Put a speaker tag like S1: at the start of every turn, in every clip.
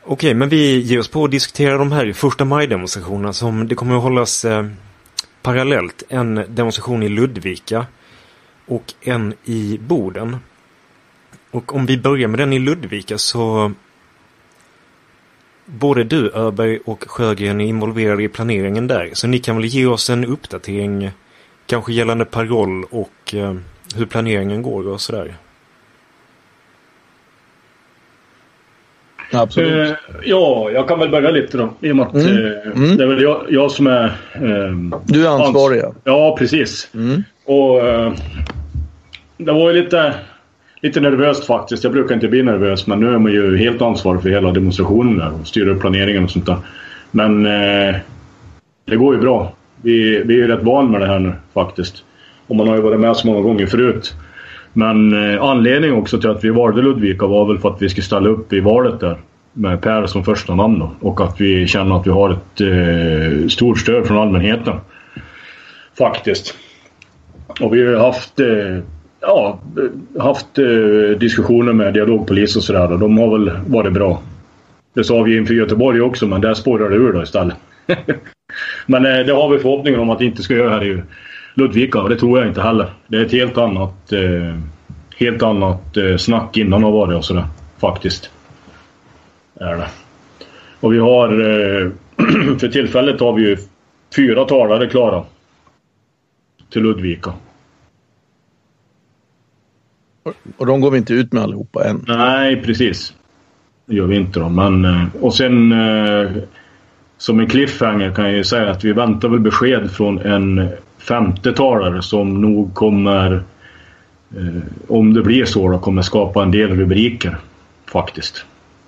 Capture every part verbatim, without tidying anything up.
S1: Okej, men vi ger oss på att diskutera de här första maj-demonstrationerna som det kommer att hållas eh, parallellt. En demonstration i Ludvika och en i Boden. Och om vi börjar med den i Ludvika så både du, Öberg och Sjögren är involverade i planeringen där. Så ni kan väl ge oss en uppdatering kanske gällande paroll och eh, hur planeringen går och sådär.
S2: Absolut. Eh, ja, jag kan väl börja lite då. I och med att mm. Eh, mm. det är väl jag, jag som är... Eh,
S3: du är ansvarig.
S2: Ans- ja, precis. Mm. Och eh, det var ju lite, lite nervöst faktiskt. Jag brukar inte bli nervös, men nu är man ju helt ansvarig för hela demonstrationen där och styra upp planeringen och sånt där. Men eh, det går ju bra. Vi, vi är ju rätt van med det här nu faktiskt. Och man har ju varit med så många gånger förut. Men eh, anledningen också till att vi valde Ludvika var väl för att vi skulle ställa upp i valet där med Per som första namn då, och att vi känner att vi har ett eh, stort stöd från allmänheten faktiskt. Och vi har haft eh, ja, haft eh, diskussioner med dialogpolis och sådär, och de har väl varit bra. Det sa vi inför Göteborg också, men där spårar det ur då istället. Men eh, det har vi förhoppningar om att det inte ska göra här i Ludvika, och det tror jag inte heller. Det är ett helt annat eh, helt annat eh, snack innan har varit och sådär, faktiskt. Är det. Och vi har eh, för tillfället har vi ju fyra talare klara till Ludvika.
S3: Och de går vi inte ut med allihopa än.
S2: Nej, precis. Det gör vi inte då. Men, eh, och sen eh, som en cliffhanger kan jag ju säga att vi väntar väl besked från en femte talare som nog kommer, eh, om det blir så då, kommer skapa en del rubriker faktiskt.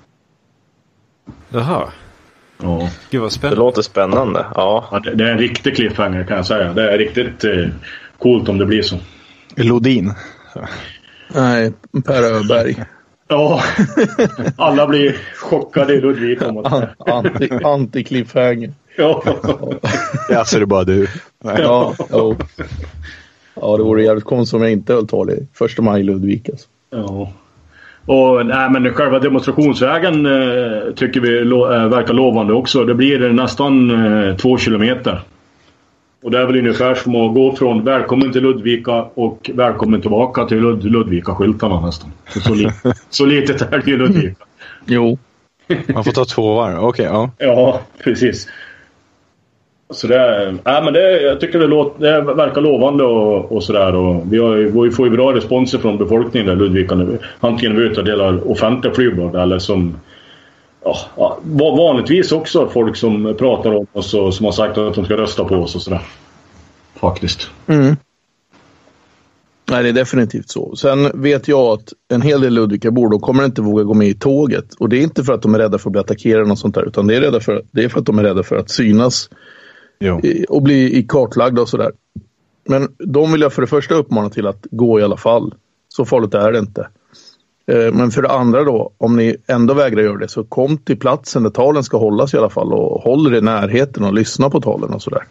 S1: Jaha.
S2: Ja.
S1: Gud vad spännande.
S4: Det låter spännande. Ja.
S2: Ja, det, det är en riktig cliffhanger kan jag säga. Det är riktigt eh, coolt om det blir så.
S3: Lodin. Nej, Per Öberg.
S2: Ja, alla blir chockade i Ludvika om att
S3: anti, anti-cliffhanger.
S2: Ja.
S5: Ja, så är det bara du.
S3: Nej. Ja, ja. Ja, det vore jävligt konstigt om jag inte höll tal i första maj i Ludvika. Alltså.
S2: Ja. Och nej, men själva demonstrationsvägen eh, tycker vi lo- äh, verkar lovande också. Det blir nästan eh, två kilometer. Och det är väl ungefär som att gå från välkommen till Ludvika och välkommen tillbaka till Lud- Ludvika-skyltarna nästan. Så, så, li- så litet är det ju Ludvika.
S3: Jo.
S5: Man får ta två varv, okej, okay, ja.
S2: Ja, precis. Så det är, nej, men det, jag tycker det, låter, det verkar lovande och, och sådär. Och vi, har, vi får ju bra responser från befolkningen där Ludvika. Antingen vi utdelar offentliga flygblad eller som ja, ja, vanligtvis också folk som pratar om oss och som har sagt att de ska rösta på oss och sådär. Faktiskt.
S3: Mm. Nej, det är definitivt så. Sen vet jag att en hel del Ludvikabor då kommer inte våga gå med i tåget. Och det är inte för att de är rädda för att bli attackerade och sånt där, utan det är, rädda för, det är för att de är rädda för att synas i, och bli i kartlagda och sådär. Men de vill jag för det första uppmana till att gå i alla fall. Så farligt är det inte. Eh, men för det andra då, om ni ändå vägrar göra det, så kom till platsen där talen ska hållas i alla fall och håll er i närheten och lyssna på talen och sådär.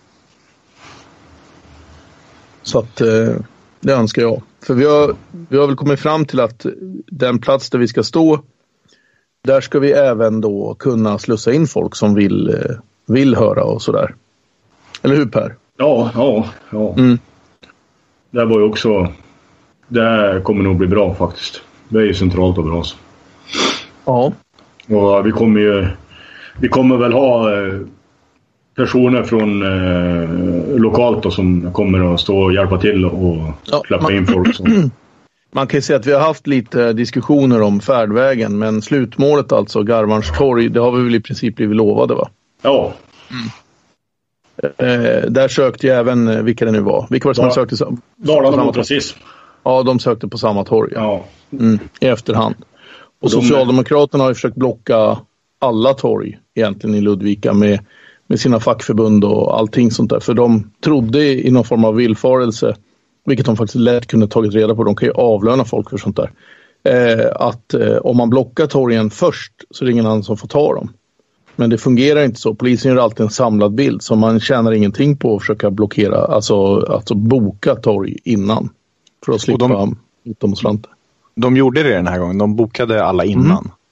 S3: Så att eh, det önskar jag. För vi har, vi har väl kommit fram till att den plats där vi ska stå, där ska vi även då kunna slussa in folk som vill, eh, vill höra och sådär. Eller hur, Per?
S2: Ja, ja, ja.
S3: Mm.
S2: Det var ju också, det kommer nog bli bra faktiskt. Det är ju centralt och bra så.
S3: Ja.
S2: Och vi kommer ju, vi kommer väl ha eh, personer från eh, lokalt då, som kommer att stå och hjälpa till och ja, släppa man, in folk. Så.
S3: Man kan ju säga att vi har haft lite diskussioner om färdvägen, men slutmålet alltså, Garvarns torg, det har vi väl i princip blivit lovade, va?
S2: Ja.
S3: Mm. Eh, där sökte jag även, vilka det nu var. Vilka var det som
S2: Dal-
S3: sökte? Sam-
S2: Dalarna precis.
S3: Ja, de sökte på samma torg.
S2: Ja.
S3: Mm, i efterhand. Och, och Socialdemokraterna har ju försökt blocka alla torg egentligen i Ludvika med, med sina fackförbund och allting sånt där. För de trodde i någon form av villfarelse, vilket de faktiskt lätt kunde tagit reda på, de kan ju avlöna folk för sånt där. Eh, att eh, om man blockar torgen först så är det ingen annan som får ta dem. Men det fungerar inte så. Polisen gör alltid en samlad bild, så man tjänar ingenting på att försöka blockera, alltså, alltså boka torg innan. För att slippa
S5: de,
S3: demonstranter.
S5: De gjorde det den här gången. De bokade alla innan.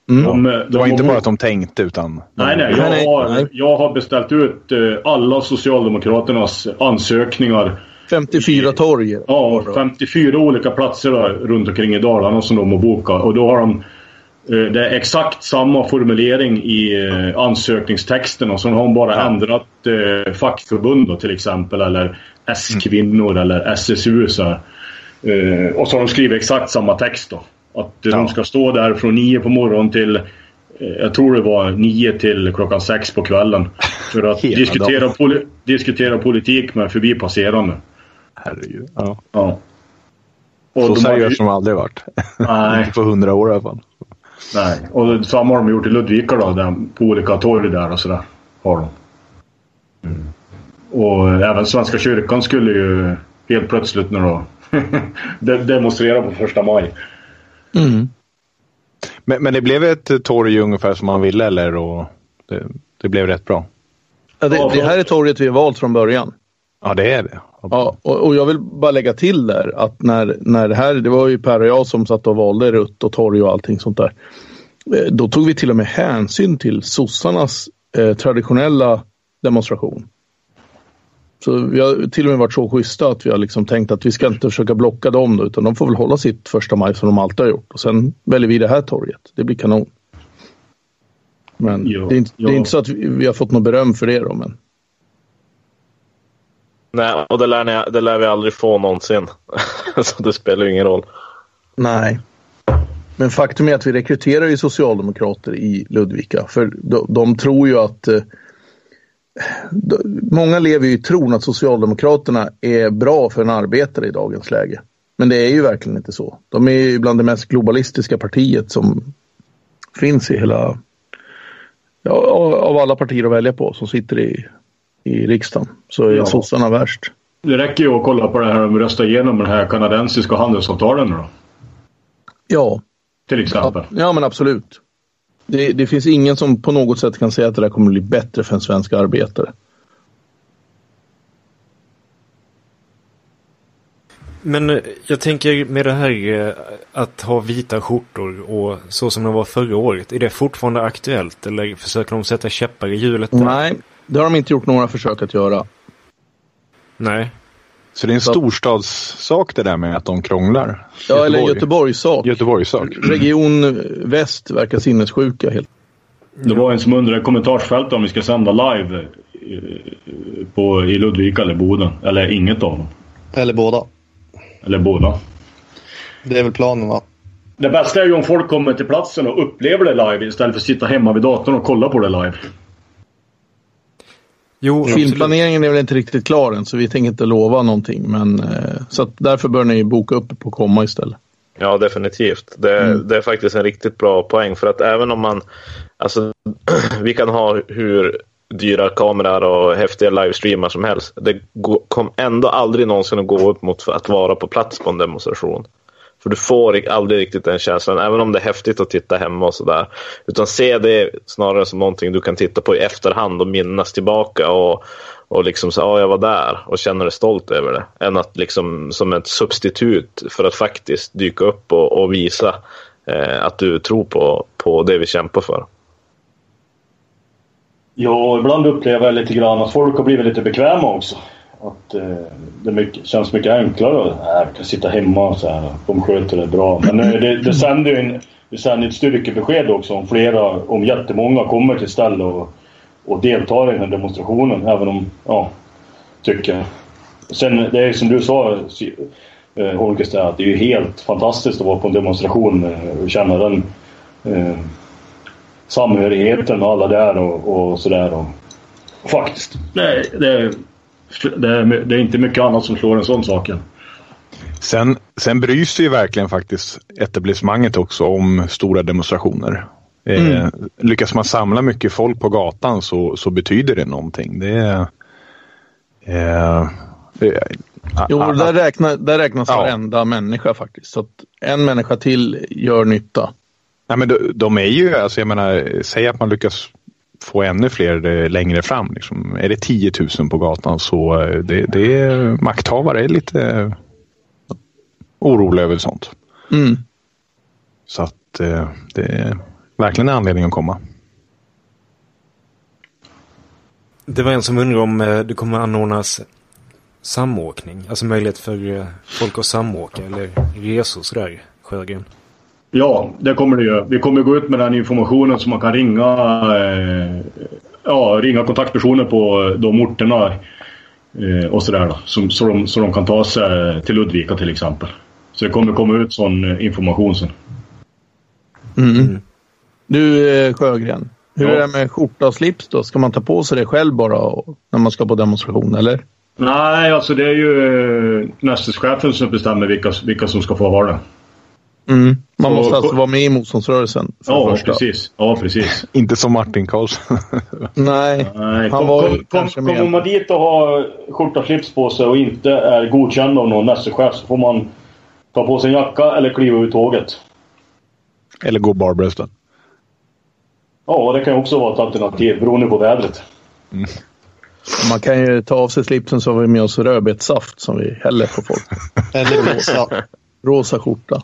S3: Mm.
S2: De, de,
S5: det var
S2: de,
S5: inte bara att de tänkte utan...
S2: Nej, nej. Jag har, jag har beställt ut uh, alla Socialdemokraternas ansökningar.
S3: femtiofyra torg.
S2: Ja, femtiofyra olika platser där, runt omkring i Dalarna som de har bokat. Och då har de uh, det är exakt samma formulering i uh, ansökningstexten. Och så har de bara ja. ändrat uh, fackförbund då, till exempel. Eller S-kvinnor mm. eller S S U. Så här. Uh, och så har de skrivit exakt samma text då. Att ja. de ska stå där från nio på morgonen till, jag tror det var nio till klockan sex på kvällen. För att diskutera, poli- diskutera politik med förbipasserande.
S5: Herregud. Ja.
S2: Ja.
S5: Och så seriöst som aldrig varit. Nej. Inte på hundra år i alla fall.
S2: Nej, och samma har de gjort i Ludvika då, där, på olika torg där och sådär. Har de. Mm. Och även Svenska kyrkan skulle ju helt plötsligt nu då demonstrera på första maj.
S3: Mm.
S5: Men, men det blev ett torg ungefär som man ville, eller? Och det, det blev rätt bra.
S3: Ja, det, det här är torget vi har valt från början.
S5: Ja, det är det.
S3: Ja, och, och jag vill bara lägga till där att när, när det här, det var ju Per och jag som satt och valde rutt och torg och allting sånt där. Då tog vi till och med hänsyn till sossarnas eh, traditionella demonstration. Så vi har till och med varit så schyssta att vi har liksom tänkt att vi ska inte försöka blocka dem då, utan de får väl hålla sitt första maj som de alltid har gjort. Och sen väljer vi det här torget. Det blir kanon. Men jo, det, är inte, det är inte så att vi, vi har fått något beröm för det då, men...
S4: Nej, och det lär, ni, det lär vi aldrig få någonsin. Så det spelar ju ingen roll.
S3: Nej. Men faktum är att vi rekryterar ju socialdemokrater i Ludvika. För de, de tror ju att... Eh, många lever ju i tron att Socialdemokraterna är bra för en arbetare i dagens läge. Men det är ju verkligen inte så. De är ju bland det mest globalistiska partiet som finns i hela... Ja, av alla partier att välja på som sitter i, i riksdagen. Så är ja. sossarna värst.
S2: Det räcker ju att kolla på det här om vi röstar igenom den här kanadensiska handelsavtalen då.
S3: Ja.
S2: Till exempel.
S3: Ja, ja men absolut. Det, det finns ingen som på något sätt kan säga att det där kommer bli bättre för en svensk arbetare.
S1: Men jag tänker med det här att ha vita skjortor och så som det var förra året. Är det fortfarande aktuellt eller försöker de sätta käppar i hjulet där?
S3: Nej, det har de inte gjort några försök att göra.
S1: Nej.
S5: Så det är en storstadssak det där med att de krånglar?
S3: Ja, Göteborg. Eller Göteborgssak.
S5: Göteborgssak.
S3: Region Väst verkar sinnessjuka helt.
S2: Det var en som undrade i kommentarsfältet om vi ska sända live på, i Ludvika eller Boden. Eller inget av dem.
S6: Eller båda.
S2: Eller båda.
S6: Det är väl planen, va?
S2: Det bästa är ju om folk kommer till platsen och upplever det live istället för att sitta hemma vid datorn och kolla på det live.
S3: Jo, filmplaneringen är väl inte riktigt klar än, så vi tänker inte lova någonting. Men, eh, så att därför bör ni boka upp på komma istället.
S4: Ja, definitivt. Det, mm. det är faktiskt en riktigt bra poäng. För att även om man... Alltså, vi kan ha hur dyra kameror och häftiga livestreamar som helst. Det kommer ändå aldrig någonsin att gå upp mot att vara på plats på en demonstration. För du får aldrig riktigt den känslan, även om det är häftigt att titta hemma och sådär. Utan se det snarare som någonting du kan titta på i efterhand och minnas tillbaka och, och liksom säga, ja, jag var där och känner dig stolt över det. Än att liksom som ett substitut för att faktiskt dyka upp och, och visa eh, att du tror på, på det vi kämpar för.
S2: Ja, ibland upplever jag lite grann att folk har blivit lite bekväma också. Att eh, det mycket, känns mycket enklare. Äh, vi kan sitta hemma och så här. De sköter det bra. Men eh, det, det sänder ju en, det sänder ett styrkebesked också om flera, om jättemånga kommer till stället och, och deltar i den här demonstrationen. Även om, ja, tycker. Sen, det är som du sa, eh, Holgest, att det är ju helt fantastiskt att vara på en demonstration eh, och känna den eh, samhörigheten med alla där och, och sådär. Och, faktiskt. Nej, det är... Det är, det är inte mycket annat som slår en sån sak.
S5: Sen, sen bryr sig ju verkligen faktiskt etablissemanget också om stora demonstrationer. Mm. Eh, lyckas man samla mycket folk på gatan så, så betyder det någonting. Det är... Eh, det,
S3: jo, a, a, där, räknar, där räknas ja. varenda människa faktiskt. Så att en människa till gör nytta.
S5: Ja, men de, de är ju, alltså jag menar, säg att man lyckas få ännu fler längre fram. Liksom. Är det tio tusen på gatan så det, det är makthavare är lite oroliga över sånt.
S3: Mm.
S5: Så att det, verkligen en anledning att komma.
S1: Det var en som undrar om eh, det kommer anordnas samåkning. Alltså möjlighet för eh, folk att samåka eller resor sådär, Sjögren.
S2: Ja, det kommer det ju. Vi kommer gå ut med den informationen så man kan ringa eh, ja, ringa kontaktpersoner på de orterna eh, och sådär då. Så, så, de, så de kan ta sig till Ludvika till exempel. Så det kommer komma ut sån information sen.
S3: Mm. Mm. Du Sjögren, hur
S2: ja.
S3: är det med skjorta och slips då? Ska man ta på sig det själv bara när man ska på demonstration eller?
S2: Nej, alltså det är ju nästeschefen som bestämmer vilka, vilka som ska få ha det.
S3: Mm. Man så, måste alltså vara med i motståndsrörelsen.
S2: Ja, precis. Ja, precis.
S5: Inte som Martin Karlsson.
S3: Nej,
S2: Nej,
S3: han
S2: kom,
S3: var
S2: kom,
S3: kanske
S2: kom,
S3: med.
S2: Kommer man dit och har skjorta och slips på sig och inte är godkänd av någon nästechef så får man ta på sig en jacka eller kliva ut tåget.
S5: Eller gå barbrösten.
S2: Ja, det kan ju också vara ett alternativ beroende på vädret.
S5: Mm.
S3: Man kan ju ta av sig slipsen så har vi med oss rödbetssaft som vi häller på folk.
S6: Eller rosa.
S3: Rosa skjorta.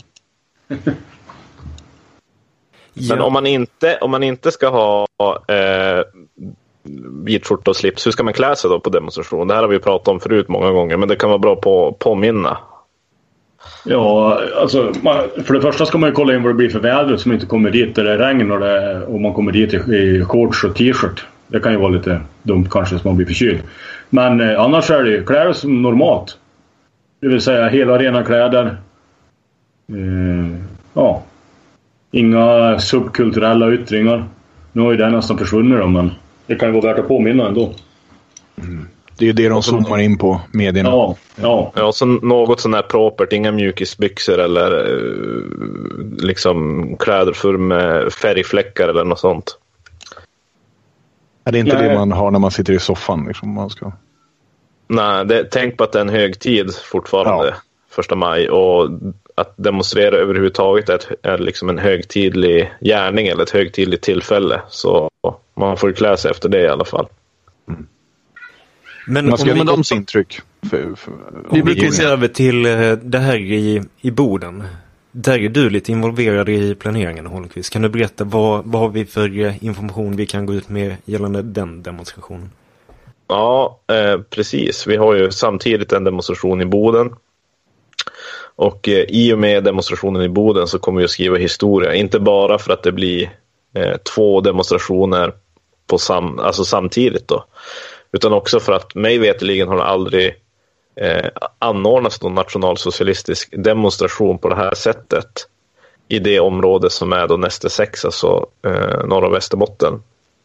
S4: Men ja. om, man inte, om man inte ska ha eh, vit skjorta och slips, hur ska man klä sig då på demonstration? Det här har vi pratat om förut många gånger, men det kan vara bra på att påminna.
S2: Ja, alltså man, för det första ska man ju kolla in vad det blir för väder som inte kommer dit där det är regn och, det, och man kommer dit i, i shorts och t-shirt. Det kan ju vara lite dumt kanske så man blir förkyld. Men eh, annars är det ju kläder som normalt. Det vill säga hela rena kläder. Eh, ja. Inga subkulturella yttringar. Nu har ju det nästan försvunnit då, men det kan ju vara värt att påminna ändå.
S5: Mm. Det är ju det de zoomar in på medierna.
S2: Ja, ja.
S4: Ja, så något sån här propert, inga mjukisbyxor eller uh, liksom kläder för med färgfläckar eller något sånt.
S5: Är det inte
S2: Nej.
S5: det man har när man sitter i soffan? Liksom, man ska...
S4: Nej, det, tänk på att det är en högtid fortfarande,
S5: ja.
S4: första maj. Och att demonstrera överhuvudtaget är, ett, är liksom en högtidlig gärning eller ett högtidligt tillfälle. Så man får klä sig efter det i alla fall.
S5: Mm.
S1: Men
S5: man ska
S1: om
S5: ha
S1: de
S5: ett intryck. För, för,
S1: vi brukar se över till det här i, i Boden. Där är du lite involverad i planeringen, Holmqvist. Kan du berätta vad, vad har vi för information vi kan gå ut med gällande den demonstrationen?
S4: Ja, eh, precis. Vi har ju samtidigt en demonstration i Boden. Och eh, i och med demonstrationen i Boden så kommer vi att skriva historia. Inte bara för att det blir eh, två demonstrationer på sam- alltså samtidigt då. Utan också för att mig veteligen har det aldrig eh, anordnats någon nationalsocialistisk demonstration på det här sättet i det område som är då nästa sex, alltså eh, norra Västerbotten.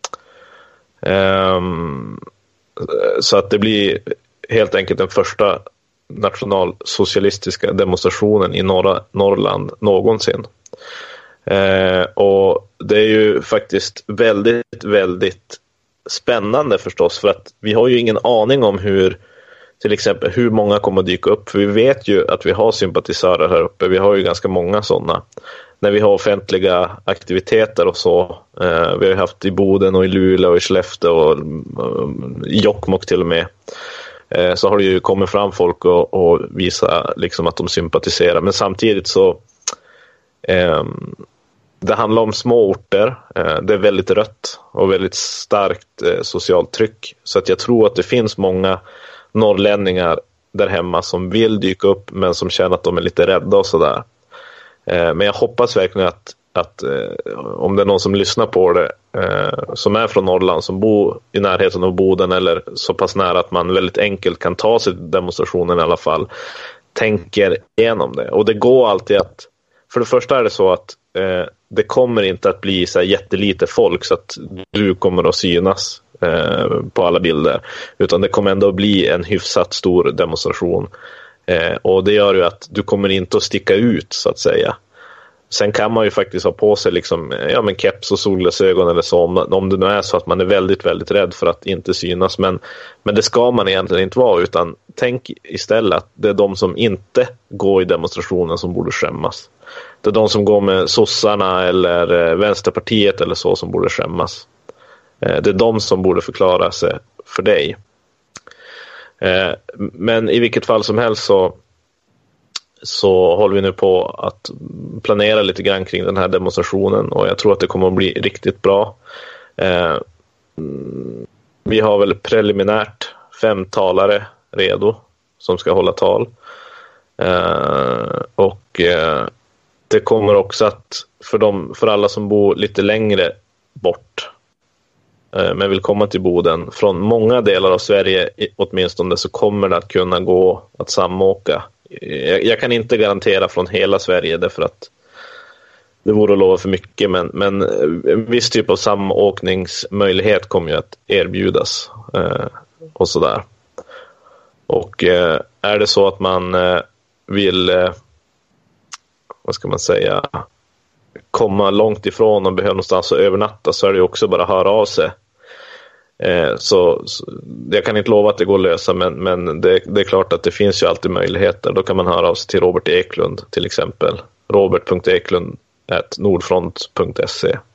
S4: Um, så att det blir helt enkelt den första nationalsocialistiska demonstrationen i norra Norrland någonsin. Eh, och det är ju faktiskt väldigt, väldigt spännande förstås, för att vi har ju ingen aning om hur till exempel hur många kommer att dyka upp, för vi vet ju att vi har sympatisörer här uppe, vi har ju ganska många sådana när vi har offentliga aktiviteter och så. Eh, vi har haft i Boden och i Luleå och i Skellefteå och uh, i Jokkmokk till och med. Eh, så har det ju kommit fram folk och, och visa liksom att de sympatiserar, men samtidigt så eh, det handlar om små orter, eh, det är väldigt rött och väldigt starkt eh, socialt tryck, så att jag tror att det finns många norrlänningar där hemma som vill dyka upp men som känner att de är lite rädda och sådär. Eh, men jag hoppas verkligen att, att eh, om det är någon som lyssnar på det eh, som är från Norrland, som bor i närheten av Boden eller så pass nära att man väldigt enkelt kan ta sig till demonstrationen i alla fall, tänker igenom det. Och det går alltid att, för det första är det så att eh, det kommer inte att bli så här jättelite folk så att du kommer att synas eh, på alla bilder, utan det kommer ändå att bli en hyfsat stor demonstration. Eh, och det gör ju att du kommer inte att sticka ut så att säga. Sen kan man ju faktiskt ha på sig liksom, ja, men keps och solglasögon eller så, om, om det nu är så att man är väldigt, väldigt rädd för att inte synas. Men, men det ska man egentligen inte vara, utan tänk istället att det är de som inte går i demonstrationen som borde skämmas. Det är de som går med sossarna eller eh, Vänsterpartiet eller så som borde skämmas. Eh, det är de som borde förklara sig för dig. Eh, men i vilket fall som helst så så håller vi nu på att planera lite grann kring den här demonstrationen, och jag tror att det kommer att bli riktigt bra. Eh, vi har väl preliminärt fem talare redo som ska hålla tal. Eh, och eh, det kommer också att för, dem, för alla som bor lite längre bort eh, men vill komma till Boden från många delar av Sverige åtminstone, så kommer det att kunna gå att samåka. Jag, jag kan inte garantera från hela Sverige därför att det vore att lova för mycket, men, men en viss typ av samåkningsmöjlighet kommer ju att erbjudas eh, och sådär. Och eh, är det så att man eh, vill eh, vad ska man säga komma långt ifrån och behöver någonstans att övernatta, så är det ju också bara att höra av sig. Eh, så, så jag kan inte lova att det går att lösa, men, men det, det är klart att det finns ju alltid möjligheter. Då kan man höra av sig till Robert Eklund till exempel. robert punkt eklund snabel-a nordfront punkt se.